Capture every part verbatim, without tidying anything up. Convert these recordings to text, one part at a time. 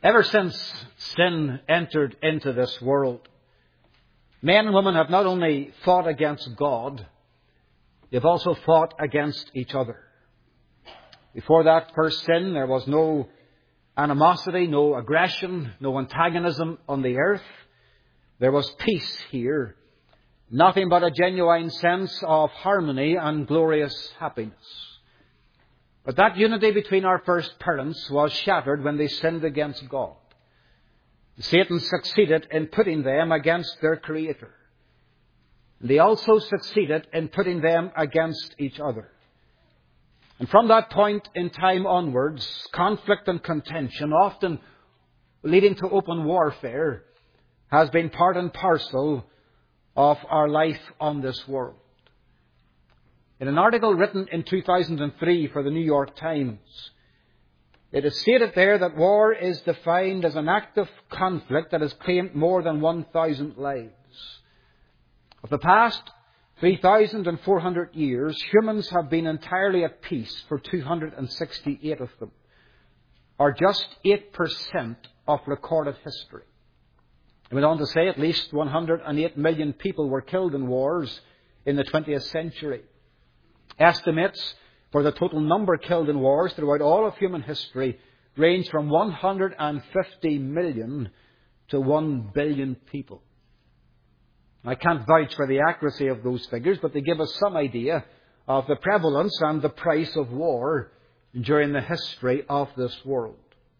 Ever since sin entered into this world, men and women have not only fought against God, they've also fought against each other. Before that first sin, there was no animosity, no aggression, no antagonism on the earth. There was peace here, nothing but a genuine sense of harmony and glorious happiness. But that unity between our first parents was shattered when they sinned against God. Satan succeeded in putting them against their Creator. They also succeeded in putting them against each other. And from that point in time onwards, conflict and contention, often leading to open warfare, has been part and parcel of our life on this world. In an article written in two thousand three for the New York Times, it is stated there that war is defined as an active conflict that has claimed more than one thousand lives. Of the past three thousand four hundred years, humans have been entirely at peace for two hundred sixty-eight of them, or just eight percent of recorded history. It went on to say at least one hundred eight million people were killed in wars in the twentieth century. Estimates for the total number killed in wars throughout all of human history range from one hundred fifty million to one billion people. I can't vouch for the accuracy of those figures, but they give us some idea of the prevalence and the price of war during the history of this world.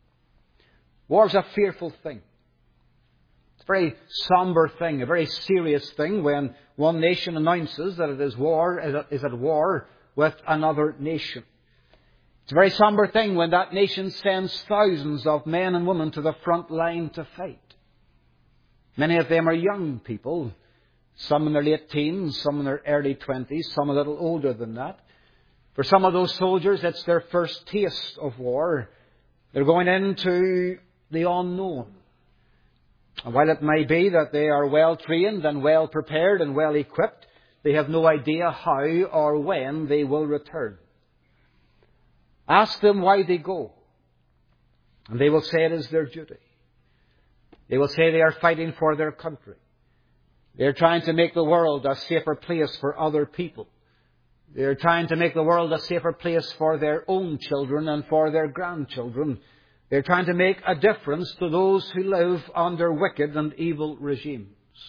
War is a fearful thing. It's a very somber thing, a very serious thing when one nation announces that it is war, is at war with another nation. It's a very somber thing when that nation sends thousands of men and women to the front line to fight. Many of them are young people, some in their late teens, some in their early twenties, some a little older than that. For some of those soldiers, it's their first taste of war. They're going into the unknown. And while it may be that they are well trained and well prepared and well equipped, they have no idea how or when they will return. Ask them why they go, and they will say it is their duty. They will say they are fighting for their country. They're trying to make the world a safer place for other people. They're trying to make the world a safer place for their own children and for their grandchildren. They're trying to make a difference to those who live under wicked and evil regimes.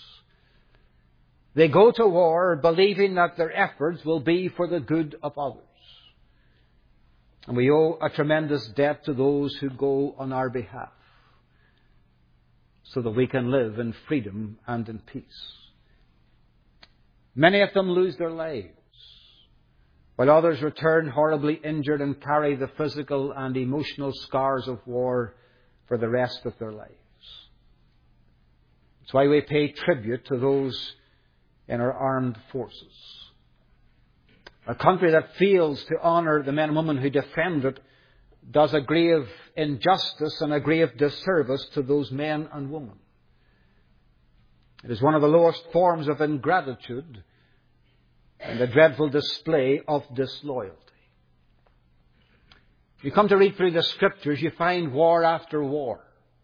They go to war believing that their efforts will be for the good of others. And we owe a tremendous debt to those who go on our behalf, so that we can live in freedom and in peace. Many of them lose their lives, while others return horribly injured and carry the physical and emotional scars of war for the rest of their lives. That's why we pay tribute to those in our armed forces. A country that fails to honour the men and women who defend it does a grave injustice and a grave disservice to those men and women. It is one of the lowest forms of ingratitude and a dreadful display of disloyalty. If you come to read through the Scriptures, you find war after war,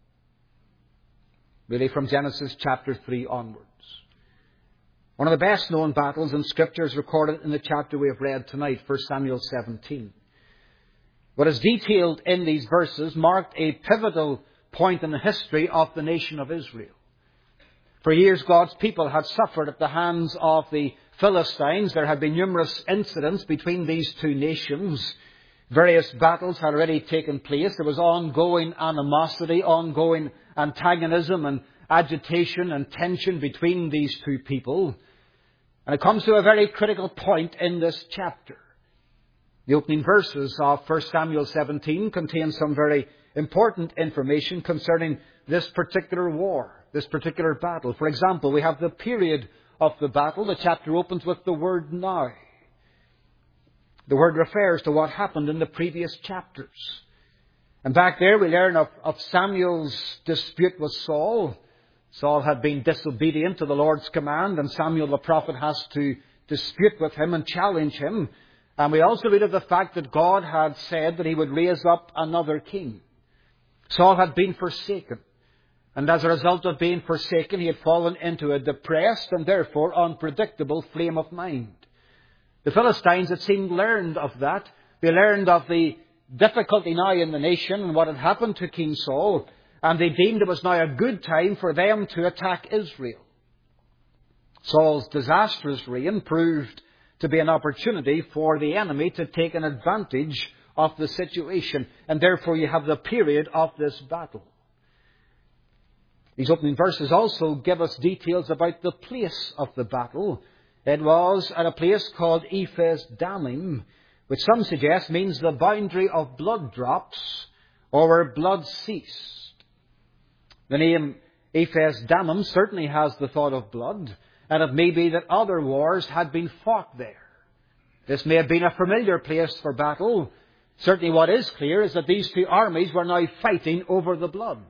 really from Genesis chapter three onwards. One of the best known battles in Scripture is recorded in the chapter we have read tonight, First Samuel seventeen. What is detailed in these verses marked a pivotal point in the history of the nation of Israel. For years, God's people had suffered at the hands of the Philistines. There had been numerous incidents between these two nations. Various battles had already taken place. There was ongoing animosity, ongoing antagonism and agitation and tension between these two people. And it comes to a very critical point in this chapter. The opening verses of First Samuel seventeen contain some very important information concerning this particular war, this particular battle. For example, we have the period of the battle. The chapter opens with the word now. The word refers to what happened in the previous chapters. And back there we learn of, of Samuel's dispute with Saul. Saul had been disobedient to the Lord's command, and Samuel the prophet has to dispute with him and challenge him. And we also read of the fact that God had said that he would raise up another king. Saul had been forsaken. And as a result of being forsaken, he had fallen into a depressed and therefore unpredictable frame of mind. The Philistines, it seemed, learned of that. They learned of the difficulty now in the nation and what had happened to King Saul. And they deemed it was now a good time for them to attack Israel. Saul's disastrous reign proved to be an opportunity for the enemy to take an advantage of the situation. And therefore you have the period of this battle. These opening verses also give us details about the place of the battle. It was at a place called Ephes Dammim, which some suggest means the boundary of blood drops, or where blood ceased. The name Ephes Dammim certainly has the thought of blood, and it may be that other wars had been fought there. This may have been a familiar place for battle. Certainly what is clear is that these two armies were now fighting over the blood.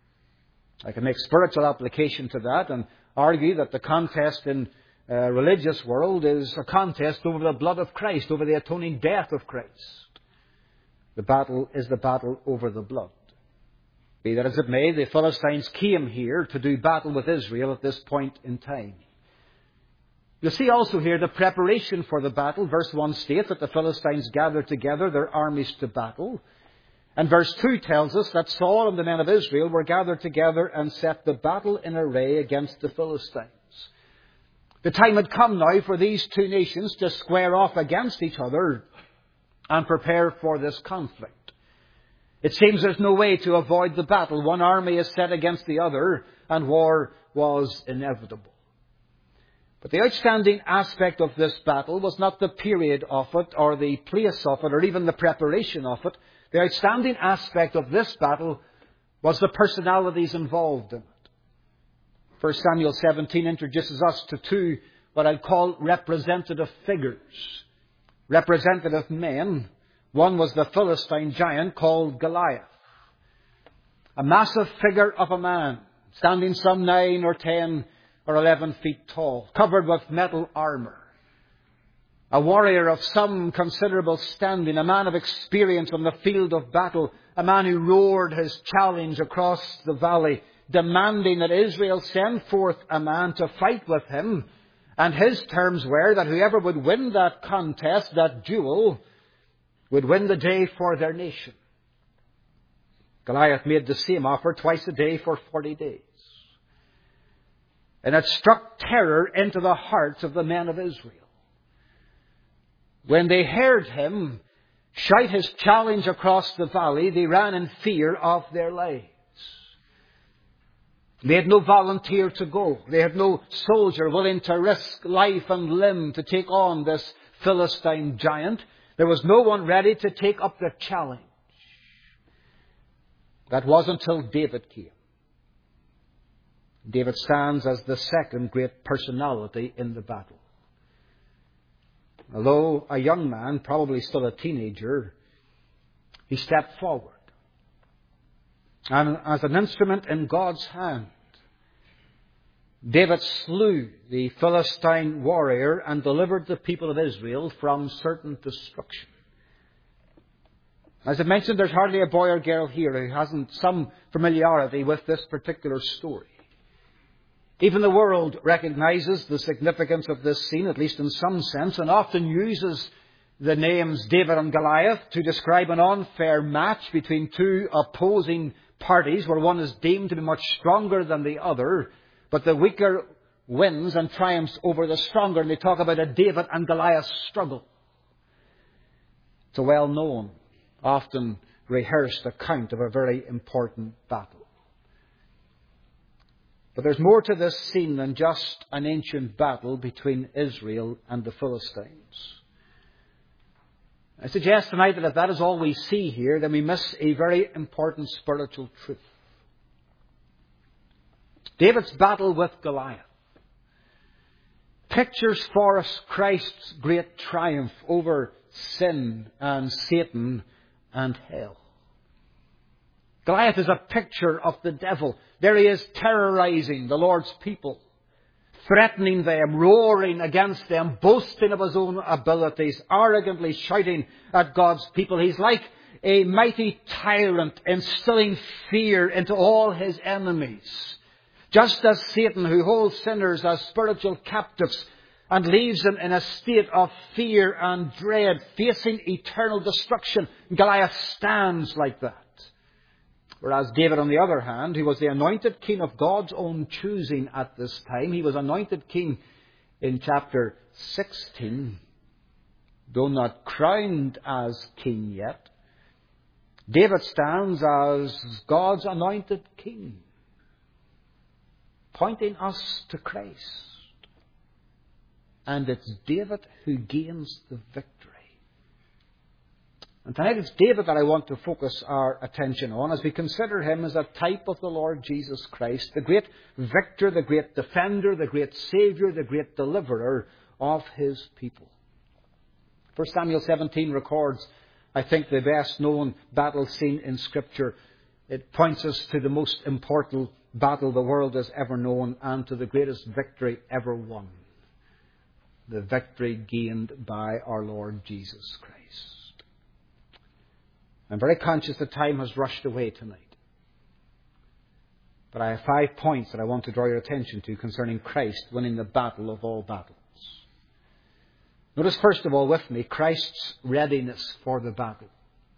I can make spiritual application to that and argue that the contest in uh, religious world is a contest over the blood of Christ, over the atoning death of Christ. The battle is the battle over the blood. Be that as it may, the Philistines came here to do battle with Israel at this point in time. You'll see also here the preparation for the battle. Verse one states that the Philistines gathered together their armies to battle. And verse two tells us that Saul and the men of Israel were gathered together and set the battle in array against the Philistines. The time had come now for these two nations to square off against each other and prepare for this conflict. It seems there's no way to avoid the battle. One army is set against the other, and war was inevitable. But the outstanding aspect of this battle was not the period of it, or the place of it, or even the preparation of it. The outstanding aspect of this battle was the personalities involved in it. First Samuel seventeen introduces us to two, what I'd call representative figures. Representative men. One was the Philistine giant called Goliath. A massive figure of a man, standing some nine or ten or eleven feet tall, covered with metal armour. A warrior of some considerable standing, a man of experience on the field of battle, a man who roared his challenge across the valley, demanding that Israel send forth a man to fight with him. And his terms were that whoever would win that contest, that duel, would win the day for their nation. Goliath made the same offer twice a day for forty days. And it struck terror into the hearts of the men of Israel. When they heard him shout his challenge across the valley, they ran in fear of their lives. They had no volunteer to go. They had no soldier willing to risk life and limb to take on this Philistine giant. There was no one ready to take up the challenge. That wasn't until David came. David stands as the second great personality in the battle. Although a young man, probably still a teenager, he stepped forward. And as an instrument in God's hand, David slew the Philistine warrior and delivered the people of Israel from certain destruction. As I mentioned, there's hardly a boy or girl here who hasn't some familiarity with this particular story. Even the world recognizes the significance of this scene, at least in some sense, and often uses the names David and Goliath to describe an unfair match between two opposing parties where one is deemed to be much stronger than the other, but the weaker wins and triumphs over the stronger, and they talk about a David and Goliath struggle. It's a well-known, often rehearsed account of a very important battle. But there's more to this scene than just an ancient battle between Israel and the Philistines. I suggest tonight that if that is all we see here, then we miss a very important spiritual truth. David's battle with Goliath pictures for us Christ's great triumph over sin and Satan and hell. Goliath is a picture of the devil. There he is terrorizing the Lord's people, threatening them, roaring against them, boasting of his own abilities, arrogantly shouting at God's people. He's like a mighty tyrant, instilling fear into all his enemies. Just as Satan, who holds sinners as spiritual captives and leaves them in a state of fear and dread, facing eternal destruction, Goliath stands like that. Whereas David, on the other hand, who was the anointed king of God's own choosing at this time, he was anointed king in chapter sixteen, though not crowned as king yet. David stands as God's anointed king, pointing us to Christ. And it's David who gains the victory. And tonight it's David that I want to focus our attention on as we consider him as a type of the Lord Jesus Christ, the great victor, the great defender, the great saviour, the great deliverer of his people. First Samuel seventeen records, I think, the best known battle scene in Scripture. It points us to the most important battle the world has ever known and to the greatest victory ever won. The victory gained by our Lord Jesus Christ. I'm very conscious that time has rushed away tonight. But I have five points that I want to draw your attention to concerning Christ winning the battle of all battles. Notice first of all with me Christ's readiness for the battle.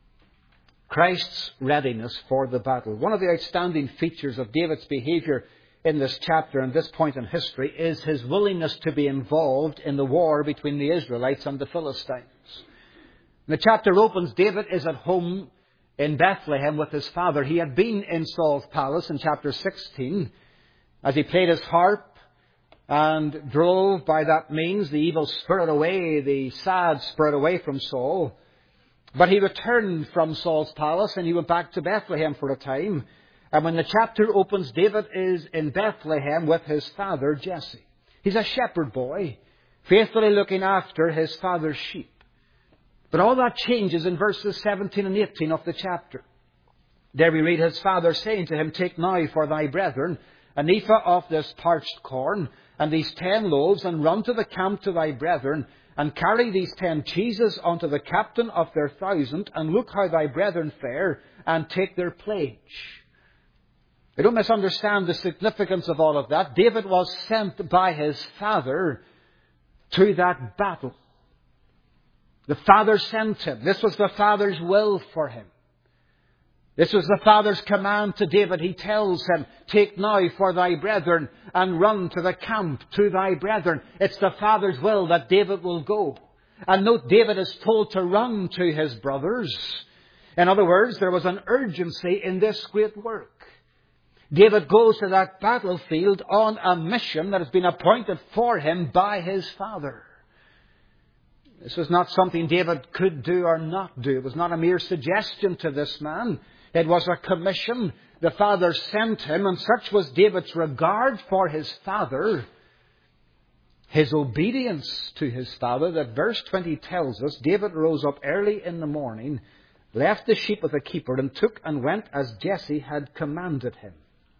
Christ's readiness for the battle. One of the outstanding features of David's behaviour in this chapter and this point in history is his willingness to be involved in the war between the Israelites and the Philistines. The chapter opens, David is at home in Bethlehem with his father. He had been in Saul's palace in chapter sixteen as he played his harp and drove by that means the evil spirit away, the sad spirit away from Saul. But he returned from Saul's palace and he went back to Bethlehem for a time. And when the chapter opens, David is in Bethlehem with his father Jesse. He's a shepherd boy, faithfully looking after his father's sheep. But all that changes in verses seventeen and eighteen of the chapter. There we read his father saying to him, "Take now for thy brethren an ephah of this parched corn, and these ten loaves, and run to the camp to thy brethren, and carry these ten cheeses unto the captain of their thousand, and look how thy brethren fare, and take their pledge." I don't misunderstand the significance of all of that. David was sent by his father to that battle. The Father sent him. This was the Father's will for him. This was the Father's command to David. He tells him, "Take now for thy brethren and run to the camp to thy brethren." It's the Father's will that David will go. And note, David is told to run to his brothers. In other words, there was an urgency in this great work. David goes to that battlefield on a mission that has been appointed for him by his Father. This was not something David could do or not do. It was not a mere suggestion to this man. It was a commission. The Father sent him, and such was David's regard for his father, his obedience to his father, that verse twenty tells us, David rose up early in the morning, left the sheep with the keeper, and took and went as Jesse had commanded him.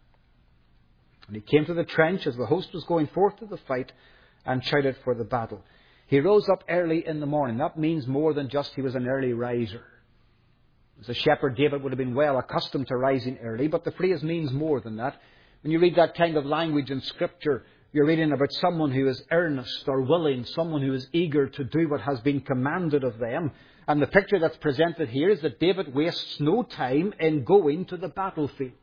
And he came to the trench as the host was going forth to the fight, and shouted for the battle. He rose up early in the morning. That means more than just he was an early riser. As a shepherd, David would have been well accustomed to rising early, but the phrase means more than that. When you read that kind of language in Scripture, you're reading about someone who is earnest or willing, someone who is eager to do what has been commanded of them. And the picture that's presented here is that David wastes no time in going to the battlefield.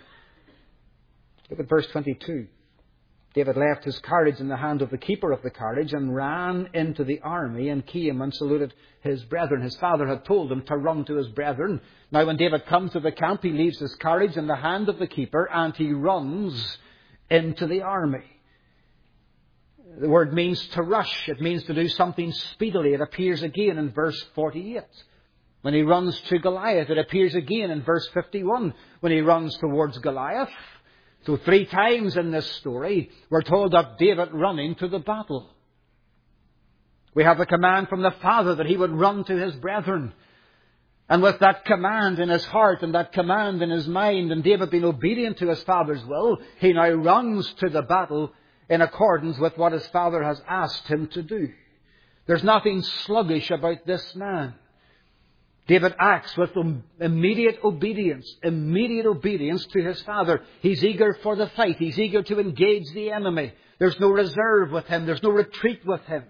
Look at verse twenty-two. David left his carriage in the hand of the keeper of the carriage and ran into the army and came and saluted his brethren. His father had told him to run to his brethren. Now when David comes to the camp, he leaves his carriage in the hand of the keeper and he runs into the army. The word means to rush. It means to do something speedily. It appears again in verse forty-eight. When he runs to Goliath, it appears again in verse fifty-one. When he runs towards Goliath. So three times in this story, we're told of David running to the battle. We have a command from the Father that he would run to his brethren. And with that command in his heart and that command in his mind, and David being obedient to his Father's will, he now runs to the battle in accordance with what his Father has asked him to do. There's nothing sluggish about this man. David acts with immediate obedience, immediate obedience to his father. He's eager for the fight. He's eager to engage the enemy. There's no reserve with him. There's no retreat with him.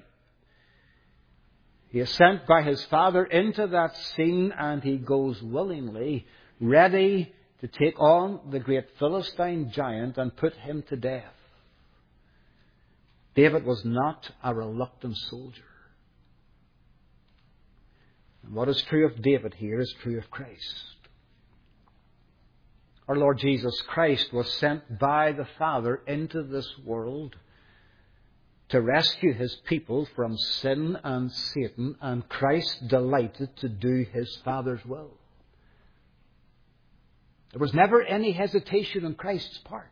He is sent by his father into that scene, and he goes willingly, ready to take on the great Philistine giant and put him to death. David was not a reluctant soldier. And what is true of David here is true of Christ. Our Lord Jesus Christ was sent by the Father into this world to rescue his people from sin and Satan, and Christ delighted to do his Father's will. There was never any hesitation on Christ's part.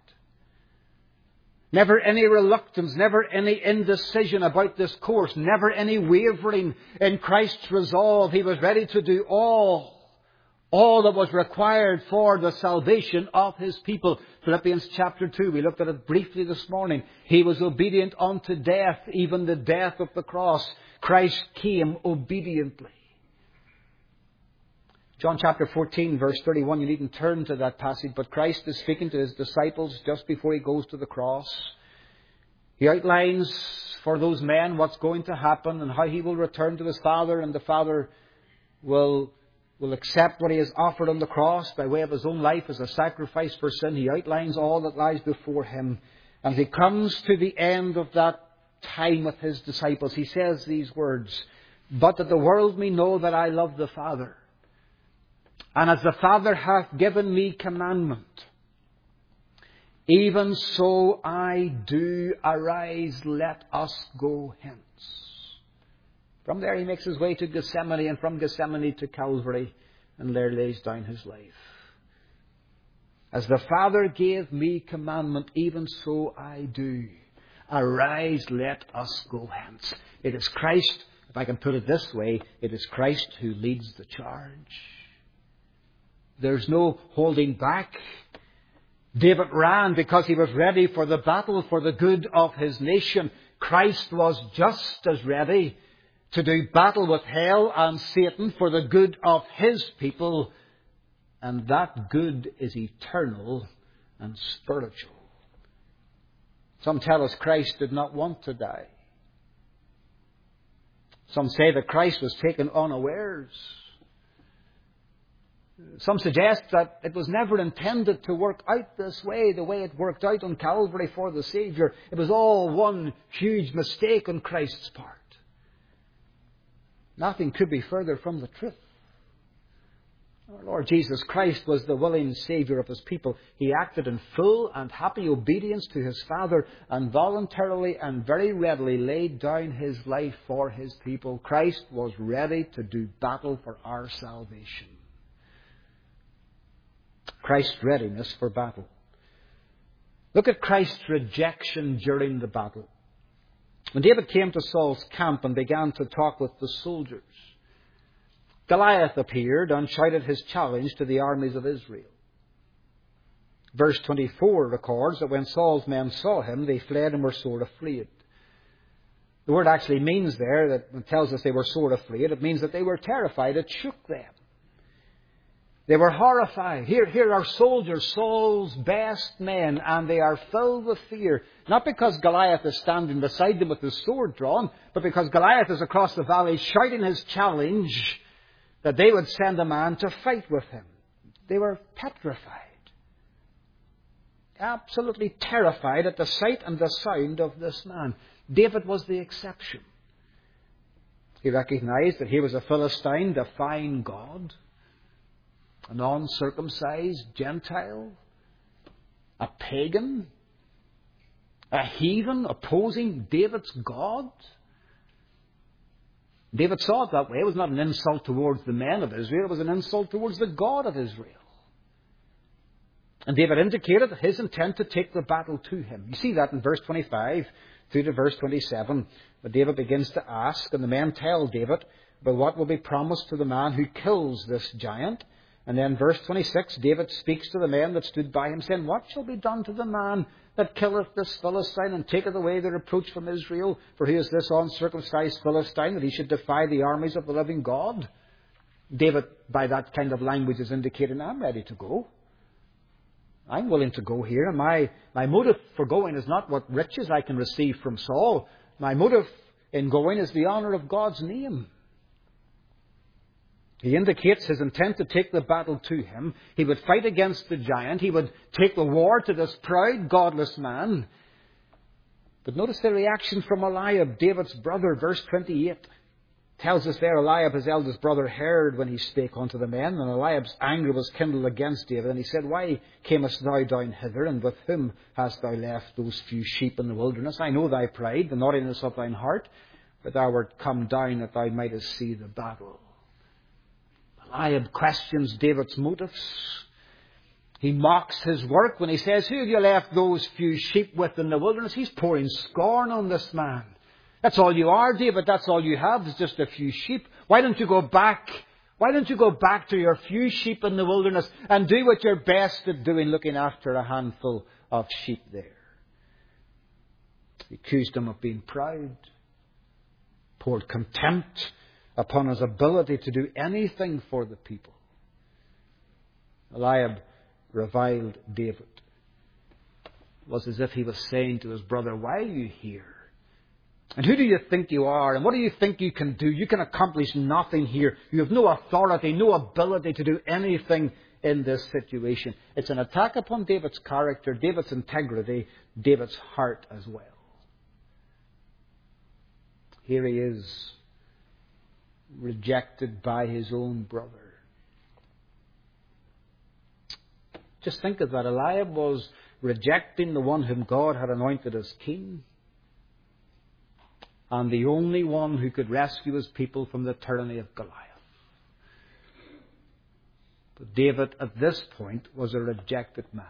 Never any reluctance, never any indecision about this course, never any wavering in Christ's resolve. He was ready to do all, all that was required for the salvation of his people. Philippians chapter two, we looked at it briefly this morning. He was obedient unto death, even the death of the cross. Christ came obediently. John chapter fourteen, verse thirty-one, you needn't turn to that passage, but Christ is speaking to his disciples just before he goes to the cross. He outlines for those men what's going to happen and how he will return to his Father, and the Father will, will accept what he has offered on the cross by way of his own life as a sacrifice for sin. He outlines all that lies before him. And he comes to the end of that time with his disciples. He says these words, "But that the world may know that I love the Father. And as the Father hath given me commandment, even so I do. Arise, let us go hence." From there he makes his way to Gethsemane, and from Gethsemane to Calvary, and there lays down his life. As the Father gave me commandment, even so I do. Arise, let us go hence. It is Christ, if I can put it this way, it is Christ who leads the charge. There's no holding back. David ran because he was ready for the battle for the good of his nation. Christ was just as ready to do battle with hell and Satan for the good of his people. And that good is eternal and spiritual. Some tell us Christ did not want to die. Some say that Christ was taken unawares. Some suggest that it was never intended to work out this way, the way it worked out on Calvary for the Saviour. It was all one huge mistake on Christ's part. Nothing could be further from the truth. Our Lord Jesus Christ was the willing Saviour of his people. He acted in full and happy obedience to his Father, and voluntarily and very readily laid down his life for his people. Christ was ready to do battle for our salvation. Christ's readiness for battle. Look at Christ's rejection during the battle. When David came to Saul's camp and began to talk with the soldiers, Goliath appeared and shouted his challenge to the armies of Israel. Verse twenty-four records that when Saul's men saw him, they fled and were sore afraid. The word actually means there, that it tells us they were sore afraid, it means that they were terrified. It shook them. They were horrified. Here, here are soldiers, Saul's best men, and they are filled with fear. Not because Goliath is standing beside them with his sword drawn, but because Goliath is across the valley shouting his challenge that they would send a man to fight with him. They were petrified. Absolutely terrified at the sight and the sound of this man. David was the exception. He recognized that he was a Philistine defying God. A non-circumcised Gentile, a pagan, a heathen opposing David's God. David saw it that way. It was not an insult towards the men of Israel. It was an insult towards the God of Israel. And David indicated his intent to take the battle to him. You see that in verse twenty-five through to verse twenty-seven. But David begins to ask, and the men tell David about what will be promised to the man who kills this giant. And then verse twenty-six, David speaks to the men that stood by him, saying, "What shall be done to the man that killeth this Philistine, and taketh away the reproach from Israel? For who is this uncircumcised Philistine, that he should defy the armies of the living God?" David, by that kind of language, is indicating, I'm ready to go. I'm willing to go here. And my, my motive for going is not what riches I can receive from Saul. My motive in going is the honour of God's name. He indicates his intent to take the battle to him. He would fight against the giant. He would take the war to this proud, godless man. But notice the reaction from Eliab, David's brother, verse twenty-eight. Tells us there, Eliab, his eldest brother, heard when he spake unto the men, and Eliab's anger was kindled against David. And he said, Why camest thou down hither, and with whom hast thou left those few sheep in the wilderness? I know thy pride, the naughtiness of thine heart, but thou wert come down that thou mightest see the battle. Eliab questions David's motives. He mocks his work when he says, Who have you left those few sheep with in the wilderness? He's pouring scorn on this man. That's all you are, David. That's all you have is just a few sheep. Why don't you go back? Why don't you go back to your few sheep in the wilderness and do what you're best at doing, looking after a handful of sheep there? He accused him of being proud, poured contempt upon his ability to do anything for the people. Eliab reviled David. It was as if he was saying to his brother, Why are you here? And who do you think you are? And what do you think you can do? You can accomplish nothing here. You have no authority, no ability to do anything in this situation. It's an attack upon David's character, David's integrity, David's heart as well. Here he is, rejected by his own brother. Just think of that. Eliab was rejecting the one whom God had anointed as king, and the only one who could rescue his people from the tyranny of Goliath. But David, at this point, was a rejected man.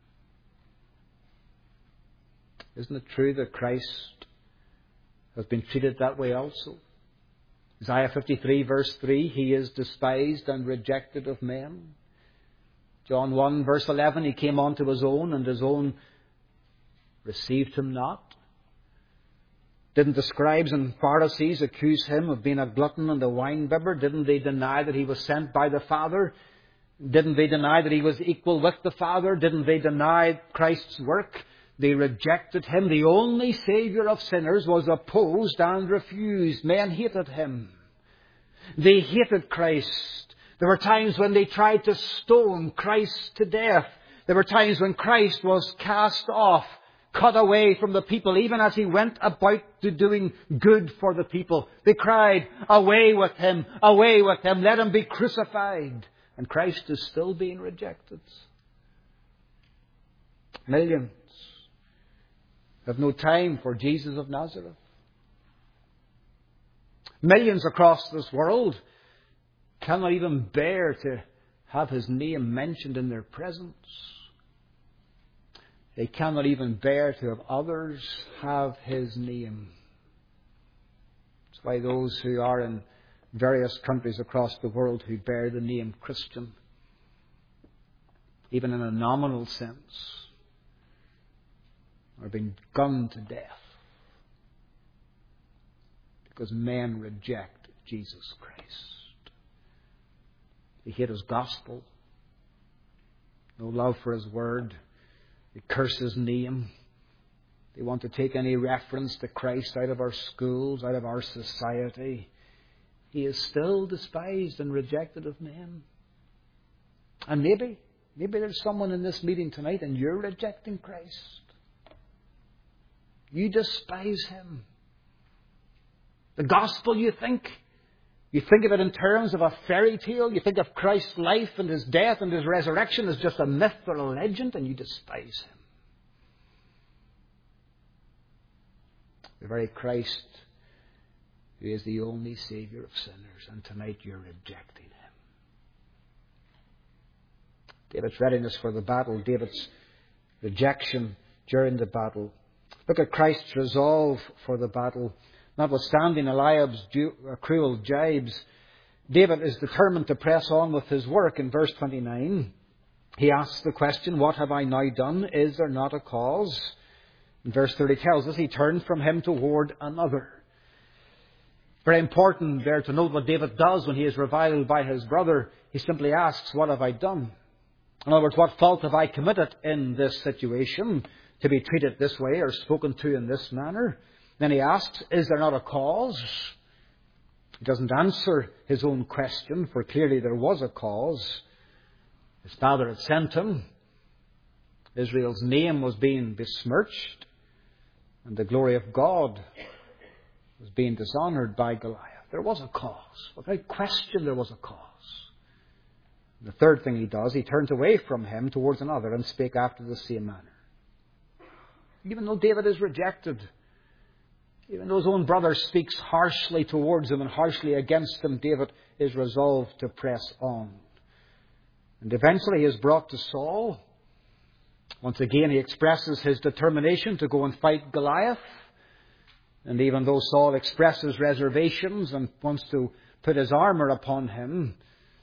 Isn't it true that Christ has been treated that way also? Isaiah fifty-three, verse three, He is despised and rejected of men. John one, verse eleven, He came unto His own, and His own received Him not. Didn't the scribes and Pharisees accuse Him of being a glutton and a winebibber? Didn't they deny that He was sent by the Father? Didn't they deny that He was equal with the Father? Didn't they deny Christ's work? They rejected Him. The only Saviour of sinners was opposed and refused. Men hated Him. They hated Christ. There were times when they tried to stone Christ to death. There were times when Christ was cast off, cut away from the people, even as He went about to doing good for the people. They cried, Away with Him, away with Him, let Him be crucified. And Christ is still being rejected. Millions have no time for Jesus of Nazareth. Millions across this world cannot even bear to have His name mentioned in their presence. They cannot even bear to have others have His name. That's why those who are in various countries across the world who bear the name Christian, even in a nominal sense, are being gunned to death because men reject Jesus Christ. They hate His gospel, no love for His word. They curse His name. They want to take any reference to Christ out of our schools, out of our society. He is still despised and rejected of men. And maybe, maybe there's someone in this meeting tonight and you're rejecting Christ. You despise Him. The gospel, you think, you think of it in terms of a fairy tale. You think of Christ's life and His death and His resurrection as just a myth or a legend, and you despise Him. The very Christ who is the only Saviour of sinners, and tonight you're rejecting Him. David's readiness for the battle, David's rejection during the battle. Look at Christ's resolve for the battle. Notwithstanding Eliab's cruel jibes, David is determined to press on with his work. In verse twenty-nine, he asks the question, What have I now done? Is there not a cause? In verse thirty tells us he turned from him toward another. Very important there to note what David does when he is reviled by his brother. He simply asks, what have I done? In other words, what fault have I committed in this situation to be treated this way or spoken to in this manner? Then he asks, is there not a cause? He doesn't answer his own question, for clearly there was a cause. His father had sent him. Israel's name was being besmirched, and the glory of God was being dishonoured by Goliath. There was a cause. Without question, there was a cause. The third thing he does, he turns away from him towards another and spake after the same manner. Even though David is rejected, even though his own brother speaks harshly towards him and harshly against him, David is resolved to press on. And eventually he is brought to Saul. Once again he expresses his determination to go and fight Goliath. And even though Saul expresses reservations and wants to put his armour upon him,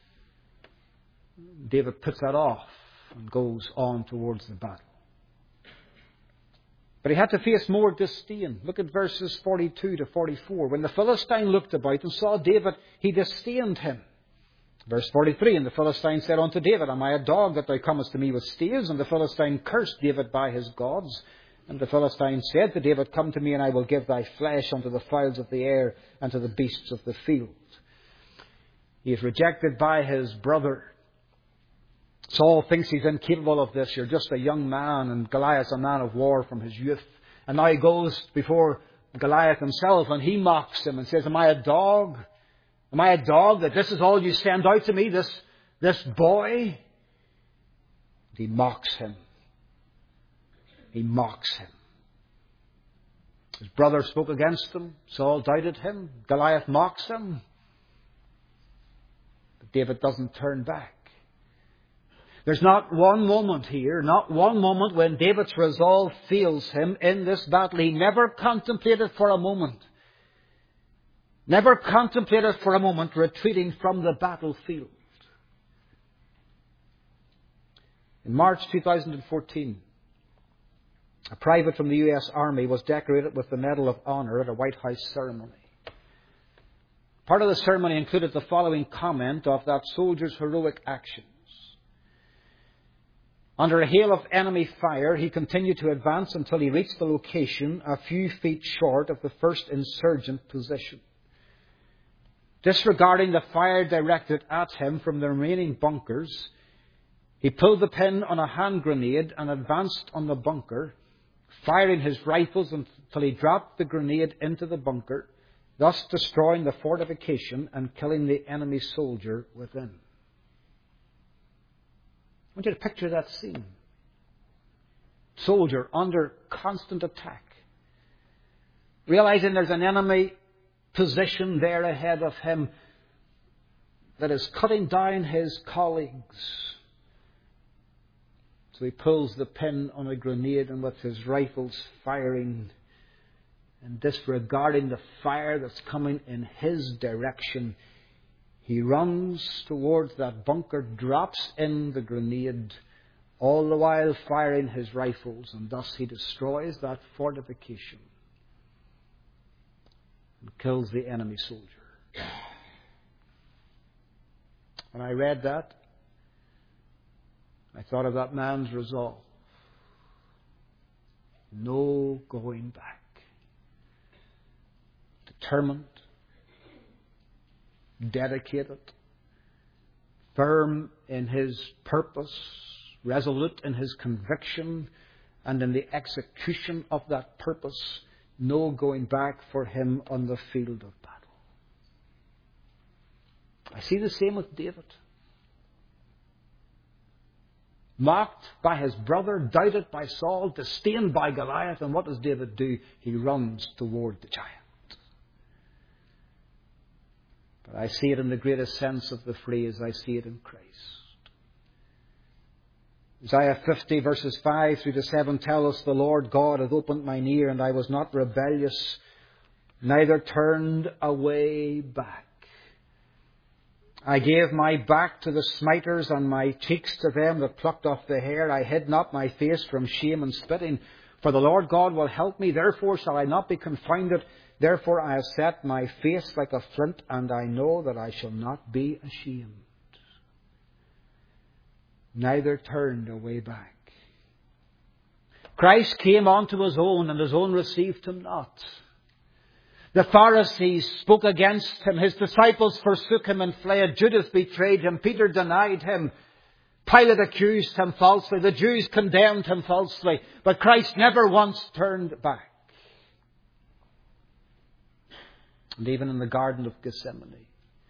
David puts that off and goes on towards the battle. But he had to face more disdain. Look at verses forty-two to forty-four. When the Philistine looked about and saw David, he disdained him. Verse forty-three, and the Philistine said unto David, am I a dog that thou comest to me with staves? And the Philistine cursed David by his gods. And the Philistine said to David, come to me, and I will give thy flesh unto the fowls of the air and to the beasts of the field. He is rejected by his brother. Saul thinks he's incapable of this. You're just a young man, and Goliath's a man of war from his youth. And now he goes before Goliath himself, and he mocks him and says, am I a dog? Am I a dog that this is all you send out to me, this, this boy? He mocks him. He mocks him. His brother spoke against him. Saul doubted him. Goliath mocks him. But David doesn't turn back. There's not one moment here, not one moment when David's resolve fails him in this battle. He never contemplated for a moment, never contemplated for a moment retreating from the battlefield. In March two thousand fourteen, a private from the U S Army was decorated with the Medal of Honor at a White House ceremony. Part of the ceremony included the following comment of that soldier's heroic actions. Under a hail of enemy fire, he continued to advance until he reached the location a few feet short of the first insurgent position. Disregarding the fire directed at him from the remaining bunkers, he pulled the pin on a hand grenade and advanced on the bunker, firing his rifles until he dropped the grenade into the bunker, thus destroying the fortification and killing the enemy soldier within. I want you to picture that scene. Soldier under constant attack, realizing there's an enemy position there ahead of him that is cutting down his colleagues. So he pulls the pin on a grenade, and with his rifles firing and disregarding the fire that's coming in his direction, he runs towards that bunker, drops in the grenade, all the while firing his rifles, and thus he destroys that fortification and kills the enemy soldier. When I read that, I thought of that man's resolve. No going back. Determined, dedicated, firm in his purpose, resolute in his conviction, and in the execution of that purpose, no going back for him on the field of battle. I see the same with David. Mocked by his brother, doubted by Saul, disdained by Goliath, and what does David do? He runs toward the giant. But I see it in the greatest sense of the phrase, I see it in Christ. Isaiah fifty verses five through to seven tell us, the Lord God hath opened mine ear, and I was not rebellious, neither turned away back. I gave my back to the smiters, and my cheeks to them that plucked off the hair. I hid not my face from shame and spitting. For the Lord God will help me, therefore shall I not be confounded. Therefore I have set my face like a flint, and I know that I shall not be ashamed. Neither turned away back. Christ came unto his own, and his own received him not. The Pharisees spoke against him. His disciples forsook him and fled. Judas betrayed him. Peter denied him. Pilate accused him falsely. The Jews condemned him falsely. But Christ never once turned back. And even in the Garden of Gethsemane,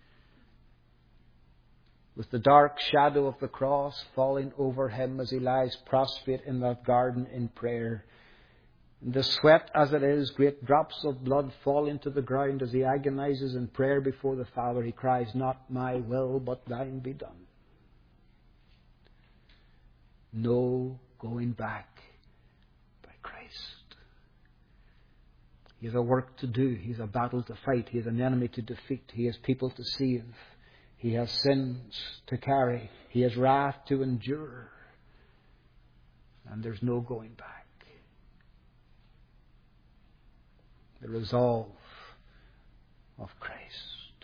with the dark shadow of the cross falling over him as he lies prostrate in that garden in prayer, and the sweat as it is, great drops of blood fall into the ground as he agonizes in prayer before the Father, he cries, "Not my will, but thine be done." No going back by Christ. He has a work to do. He has a battle to fight. He has an enemy to defeat. He has people to save. He has sins to carry. He has wrath to endure. And there's no going back. The resolve of Christ.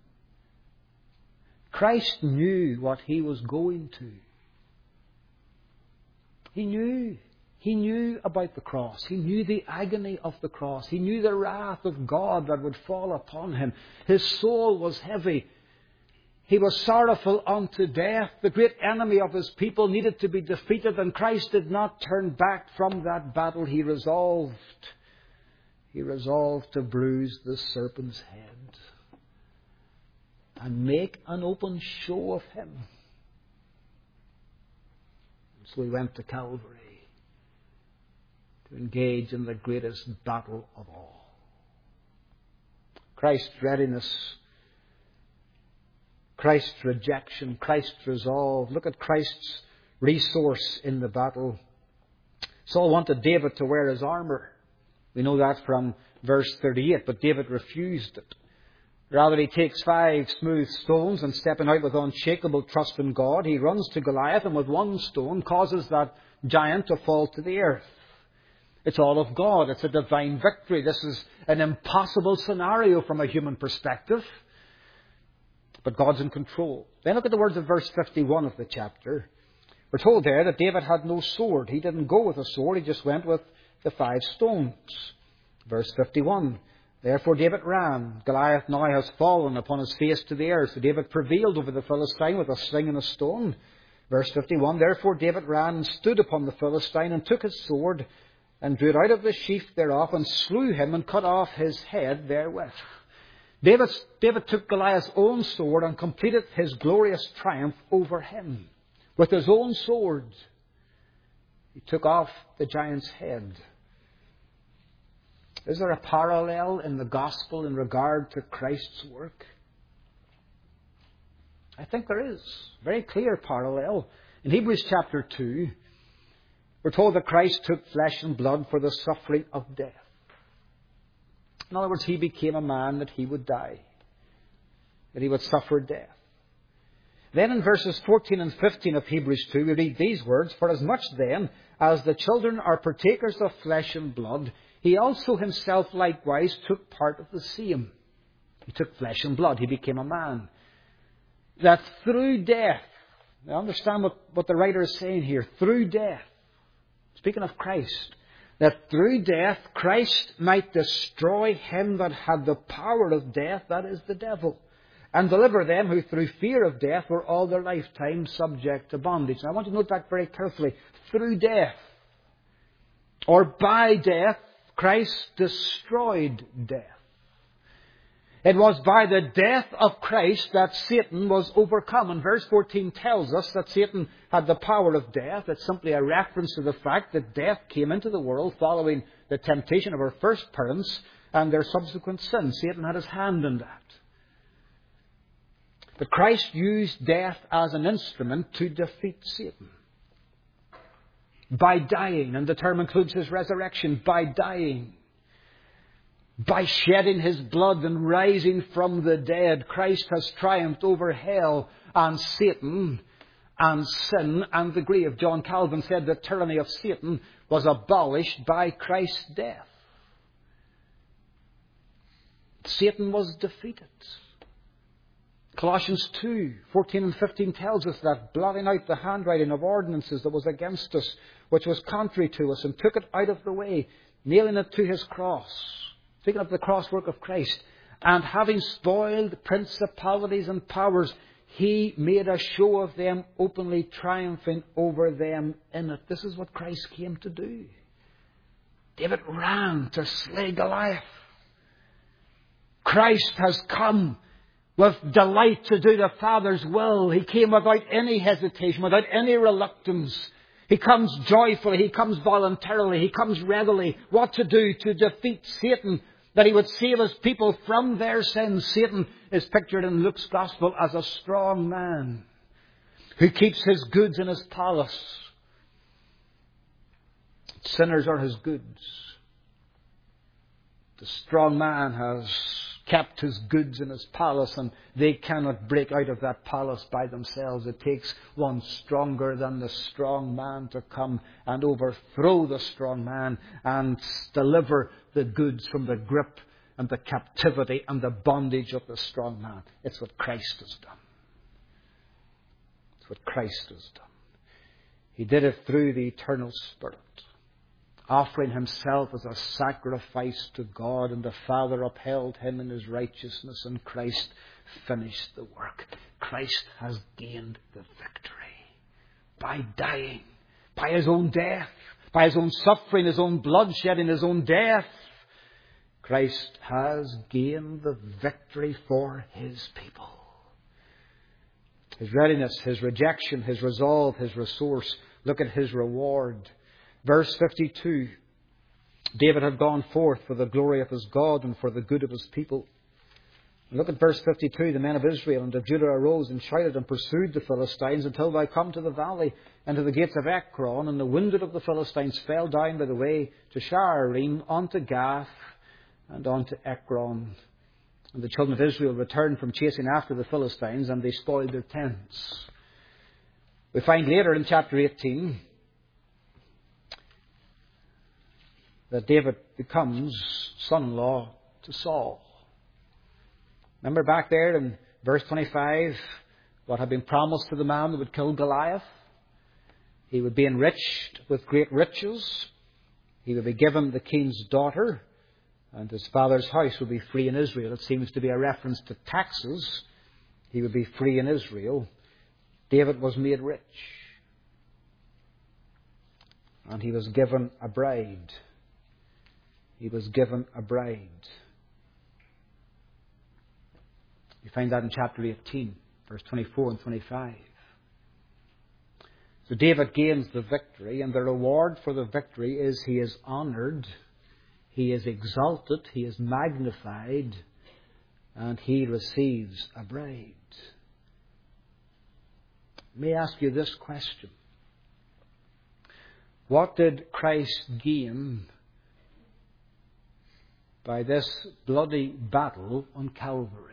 Christ knew what he was going to. He knew. He knew about the cross. He knew the agony of the cross. He knew the wrath of God that would fall upon him. His soul was heavy. He was sorrowful unto death. The great enemy of his people needed to be defeated, and Christ did not turn back from that battle. He resolved. He resolved to bruise the serpent's head and make an open show of him. So he went to Calvary to engage in the greatest battle of all. Christ's readiness, Christ's rejection, Christ's resolve. Look at Christ's resource in the battle. Saul wanted David to wear his armour. We know that from verse thirty-eight, but David refused it. Rather, he takes five smooth stones and, stepping out with unshakable trust in God, he runs to Goliath and with one stone causes that giant to fall to the earth. It's all of God. It's a divine victory. This is an impossible scenario from a human perspective. But God's in control. Then look at the words of verse fifty-one of the chapter. We're told there that David had no sword. He didn't go with a sword. He just went with the five stones. Verse fifty-one. Therefore David ran. Goliath now has fallen upon his face to the earth. So David prevailed over the Philistine with a sling and a stone. Verse fifty-one. Therefore David ran and stood upon the Philistine and took his sword and drew it out of the sheath thereof and slew him and cut off his head therewith. David, David took Goliath's own sword and completed his glorious triumph over him. With his own sword, he took off the giant's head. Is there a parallel in the gospel in regard to Christ's work? I think there is. Very clear parallel. In Hebrews chapter two, we're told that Christ took flesh and blood for the suffering of death. In other words, he became a man that he would die, that he would suffer death. Then in verses fourteen and fifteen of Hebrews two, we read these words, "For as much then as the children are partakers of flesh and blood, he also himself likewise took part of the same." He took flesh and blood. He became a man. That through death, now understand what, what the writer is saying here, through death, speaking of Christ, that through death Christ might destroy him that had the power of death, that is the devil, and deliver them who through fear of death were all their lifetime subject to bondage. Now I want you to note that very carefully. Through death, or by death, Christ destroyed death. It was by the death of Christ that Satan was overcome. And verse fourteen tells us that Satan had the power of death. It's simply a reference to the fact that death came into the world following the temptation of our first parents and their subsequent sin. Satan had his hand in that. But Christ used death as an instrument to defeat Satan. By dying, and the term includes his resurrection, by dying. By shedding his blood and rising from the dead, Christ has triumphed over hell and Satan and sin and the grave. John Calvin said the tyranny of Satan was abolished by Christ's death. Satan was defeated. Colossians two, fourteen and fifteen tells us that, blotting out the handwriting of ordinances that was against us, which was contrary to us, and took it out of the way, nailing it to his cross. Speaking of the cross work of Christ. And having spoiled principalities and powers, he made a show of them, openly triumphing over them in it. This is what Christ came to do. David ran to slay Goliath. Christ has come with delight to do the Father's will. He came without any hesitation, without any reluctance. He comes joyfully. He comes voluntarily. He comes readily. What to do to defeat Satan, that he would save his people from their sins. Satan is pictured in Luke's Gospel as a strong man who keeps his goods in his palace. Sinners are his goods. The strong man has kept his goods in his palace, and they cannot break out of that palace by themselves. It takes one stronger than the strong man to come and overthrow the strong man and deliver the goods from the grip and the captivity and the bondage of the strong man. It's what Christ has done. It's what Christ has done. He did it through the eternal Spirit, offering himself as a sacrifice to God, and the Father upheld him in his righteousness, and Christ finished the work. Christ has gained the victory by dying, by his own death, by his own suffering, his own bloodshed, and his own death. Christ has gained the victory for his people. His readiness, his rejection, his resolve, his resource. Look at his reward. Verse fifty-two, David had gone forth for the glory of his God and for the good of his people. And look at verse fifty-two, the men of Israel and of Judah arose and shouted and pursued the Philistines until they come to the valley and to the gates of Ekron, and the wounded of the Philistines fell down by the way to Shaaraim, unto Gath, and unto Ekron. And the children of Israel returned from chasing after the Philistines, and they spoiled their tents. We find later in chapter eighteen that David becomes son-in-law to Saul. Remember back there in verse twenty-five, what had been promised to the man that would kill Goliath? He would be enriched with great riches. He would be given the king's daughter, and his father's house would be free in Israel. It seems to be a reference to taxes. He would be free in Israel. David was made rich. And he was given a bride. He was given a bride. You find that in chapter eighteen, verse twenty-four and twenty-five. So David gains the victory, and the reward for the victory is he is honoured, he is exalted, he is magnified, and he receives a bride. May I ask you this question? What did Christ gain by this bloody battle on Calvary?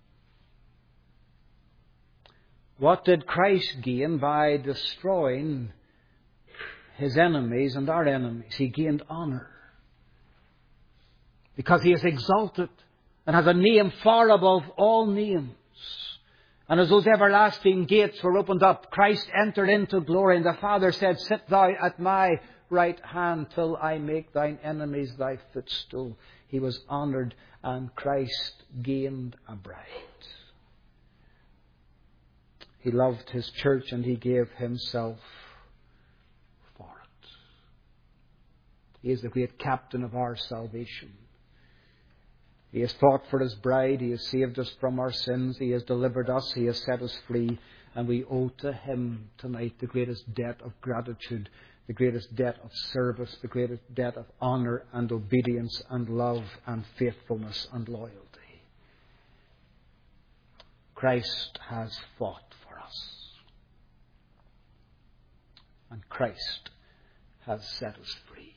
What did Christ gain by destroying his enemies and our enemies? He gained honour. Because he is exalted and has a name far above all names. And as those everlasting gates were opened up, Christ entered into glory, and the Father said, "Sit thou at my right hand till I make thine enemies thy footstool." He was honoured, and Christ gained a bride. He loved his church, and he gave himself for it. He is the great captain of our salvation. He has fought for his bride. He has saved us from our sins. He has delivered us. He has set us free. And we owe to him tonight the greatest debt of gratitude, the greatest debt of service, the greatest debt of honour and obedience and love and faithfulness and loyalty. Christ has fought for us. And Christ has set us free.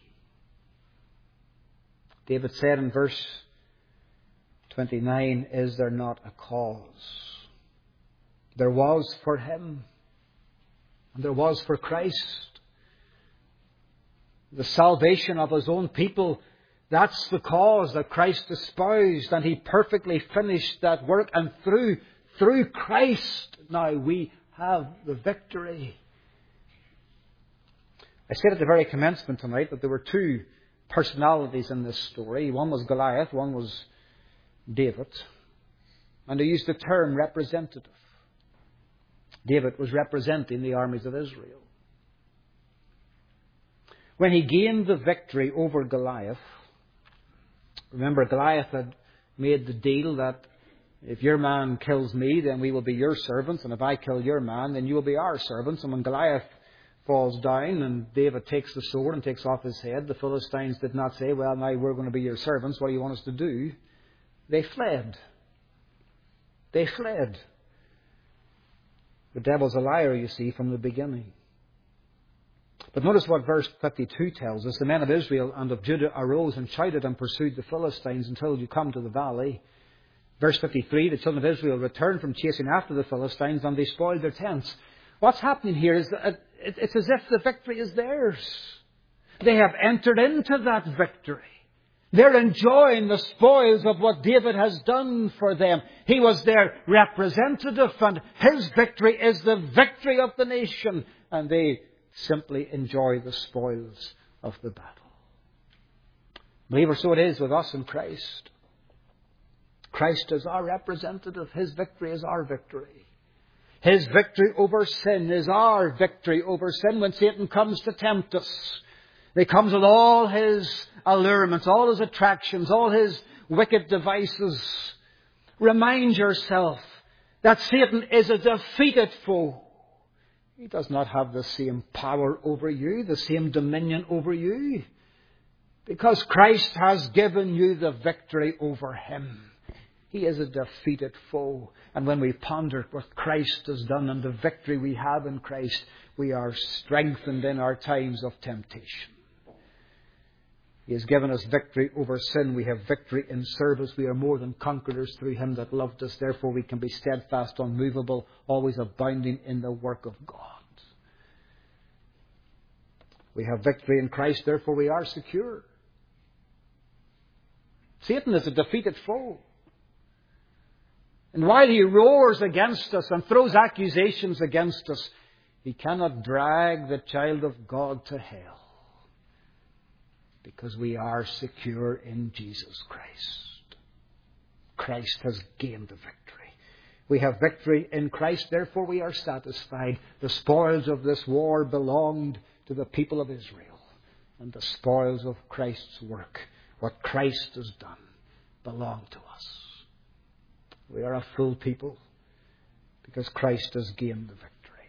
David said in verse twenty-nine, "Is there not a cause?" There was for him, and there was for Christ. The salvation of his own people, That's the cause that Christ espoused, and He perfectly finished that work. And through, through Christ, now we have the victory. I said at the very commencement tonight that there were two personalities in this story. One was Goliath, one was David. And they used the term representative. David was representing the armies of Israel. When he gained the victory over Goliath, remember Goliath had made the deal that if your man kills me, then we will be your servants, and if I kill your man, then you will be our servants. And when Goliath falls down and David takes the sword and takes off his head, the Philistines did not say, well, now we're going to be your servants, what do you want us to do? They fled. They fled. The devil's a liar, you see, from the beginning. But notice what verse fifty-two tells us. The men of Israel and of Judah arose and shouted and pursued the Philistines until you come to the valley. Verse fifty-three, the children of Israel returned from chasing after the Philistines and they spoiled their tents. What's happening here is that it's as if the victory is theirs. They have entered into that victory. They're enjoying the spoils of what David has done for them. He was their representative, and his victory is the victory of the nation. And they simply enjoy the spoils of the battle. Believer, so it is with us in Christ. Christ is our representative. His victory is our victory. His victory over sin is our victory over sin. When Satan comes to tempt us, he comes with all his allurements, all his attractions, all his wicked devices. Remind yourself that Satan is a defeated foe. He does not have the same power over you, the same dominion over you, because Christ has given you the victory over him. He is a defeated foe. And when we ponder what Christ has done and the victory we have in Christ, we are strengthened in our times of temptation. He has given us victory over sin. We have victory in service. We are more than conquerors through him that loved us. Therefore we can be steadfast, unmovable, always abounding in the work of God. We have victory in Christ, therefore we are secure. Satan is a defeated foe. And while he roars against us and throws accusations against us, he cannot drag the child of God to hell. Because we are secure in Jesus Christ. Christ has gained the victory. We have victory in Christ, therefore we are satisfied. The spoils of this war belonged to the people of Israel. And the spoils of Christ's work, what Christ has done, belong to us. We are a full people because Christ has gained the victory.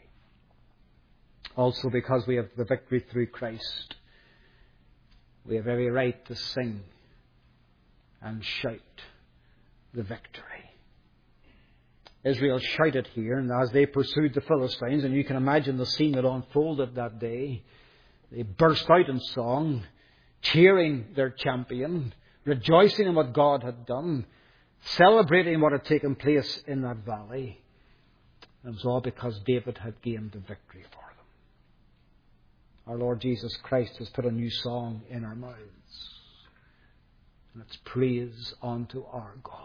Also because we have the victory through Christ, we have every right to sing and shout the victory. Israel shouted here, and as they pursued the Philistines, and you can imagine the scene that unfolded that day, they burst out in song, cheering their champion, rejoicing in what God had done, celebrating what had taken place in that valley. And it was all because David had gained the victory for them. Our Lord Jesus Christ has put a new song in our mouths. And it's praise unto our God.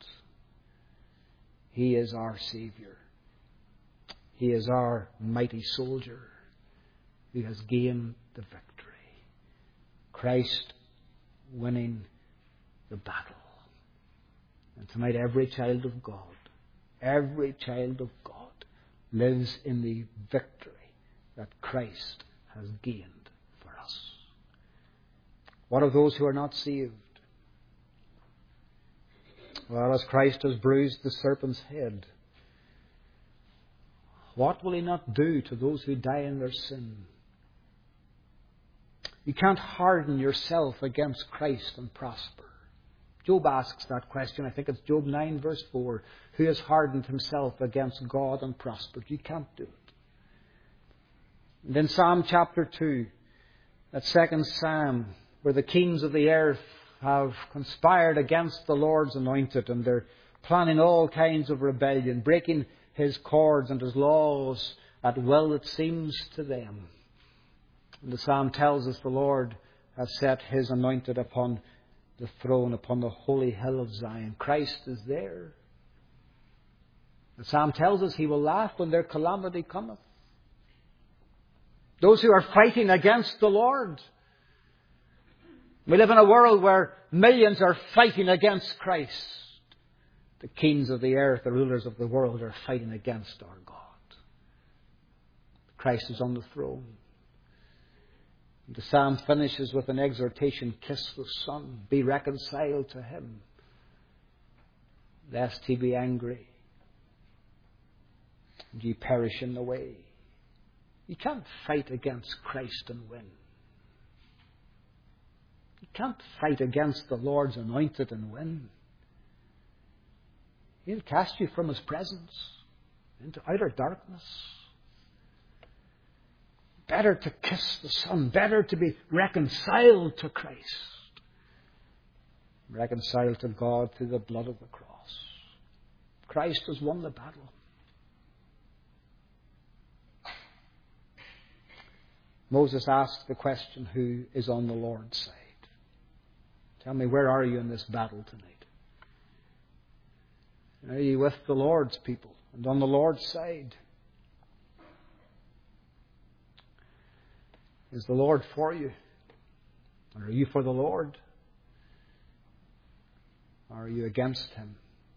He is our Saviour. He is our mighty soldier who has gained the victory. Christ winning the battle. And tonight every child of God, every child of God lives in the victory that Christ has gained for us. What of those who are not saved? Well, as Christ has bruised the serpent's head, what will he not do to those who die in their sin? You can't harden yourself against Christ and prosper. Job asks that question. I think it's Job nine verse four. Who has hardened himself against God and prospered? You can't do it. And in Psalm chapter two, that second psalm, where the kings of the earth have conspired against the Lord's anointed, and they're planning all kinds of rebellion, breaking his cords and his laws at will, it seems to them. And the psalm tells us the Lord has set his anointed upon the throne upon the holy hill of Zion. Christ is there. The Psalm tells us he will laugh when their calamity cometh. Those who are fighting against the Lord. We live in a world where millions are fighting against Christ. The kings of the earth, the rulers of the world, are fighting against our God. Christ is on the throne. And the psalm finishes with an exhortation, kiss the Son, be reconciled to him, lest he be angry and ye perish in the way. You can't fight against Christ and win. You can't fight against the Lord's anointed and win. He'll cast you from his presence into outer darkness. Better to kiss the Son. Better to be reconciled to Christ. Reconciled to God through the blood of the cross. Christ has won the battle. Moses asked the question, who is on the Lord's side? Tell me, where are you in this battle tonight? Are you with the Lord's people and on the Lord's side? Is the Lord for you? Or are you for the Lord? Or are you against him?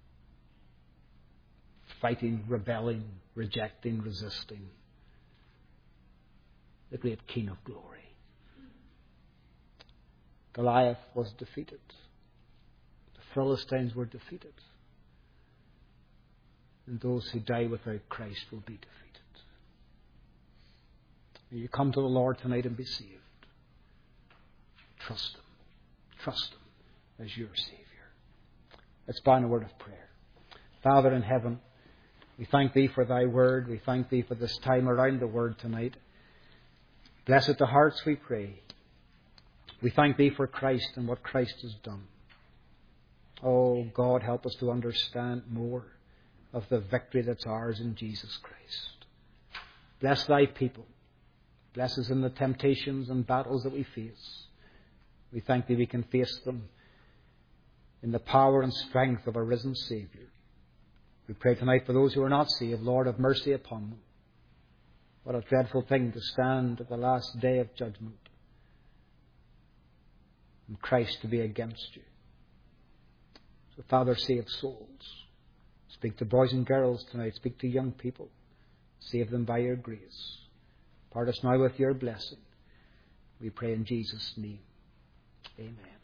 Fighting, rebelling, rejecting, resisting the great King of glory. Goliath was defeated. The Philistines were defeated. And those who die without Christ will be defeated. May you come to the Lord tonight and be saved. Trust him. Trust him as your Savior. Let's bow in a word of prayer. Father in heaven, we thank thee for thy word. We thank thee for this time around the word tonight. Bless it to hearts, we pray. We thank thee for Christ and what Christ has done. Oh, God, help us to understand more of the victory that's ours in Jesus Christ. Bless thy people. Bless us in the temptations and battles that we face. We thank thee we can face them in the power and strength of our risen Saviour. We pray tonight for those who are not saved. Lord, have mercy upon them. What a dreadful thing to stand at the last day of judgment and Christ to be against you. So, Father, save souls. Speak to boys and girls tonight. Speak to young people. Save them by your grace. Part us now with your blessing. We pray in Jesus' name. Amen.